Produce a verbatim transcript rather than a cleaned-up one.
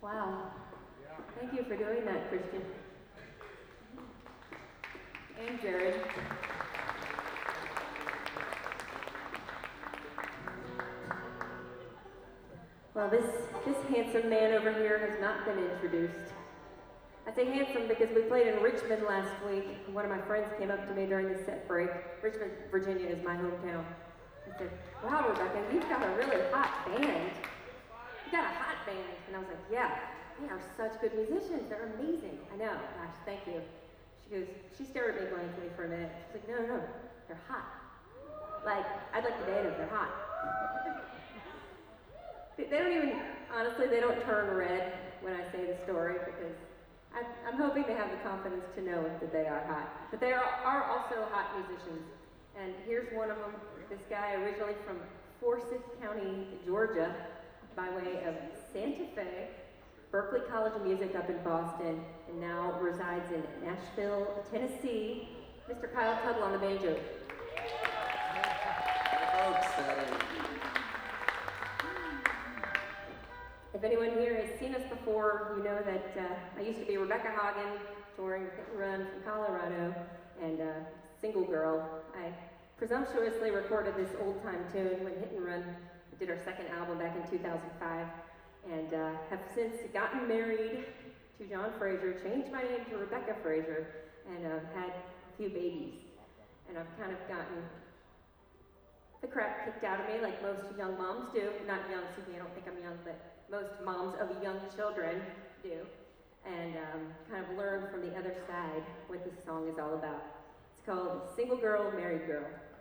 Wow. Thank you for doing that, Christian. And Jared. Well, this, this handsome man over here has not been introduced. I say handsome because we played in Richmond last week. One of my friends came up to me during the set break. Richmond, Virginia is my hometown. I said, wow, Rebecca, you've got a really hot band. You got a hot band. And I was like, yeah, they are such good musicians. They're amazing. I know. Gosh, thank you. She goes, she stared at me blankly for a minute. She's like, no, no, no, they're hot. Like, I'd like to date them. They're hot. They don't even, honestly, they don't turn red when I say the story because I, I'm hoping they have the confidence to know that they are hot. But they are, are also hot musicians. And here's one of them, this guy originally from Forsyth County, Georgia, by way of Santa Fe, Berkeley College of Music up in Boston, and now resides in Nashville, Tennessee, Mister Kyle Tuttle on the banjo. Folks, uh, If anyone here has seen us before, you know that uh, I used to be Rebecca Hagen, touring Hit and Run from Colorado, and uh, Single Girl. I presumptuously recorded this old-time tune when Hit and Run did our second album back in two thousand five, and uh, have since gotten married to John Fraser, changed my name to Rebecca Fraser, and uh, had a few babies. And I've kind of gotten the crap kicked out of me like most young moms do. Not young, excuse me, I don't think I'm young, but most moms of young children do, and um, kind of learn from the other side what this song is all about. It's called Single Girl, Married Girl.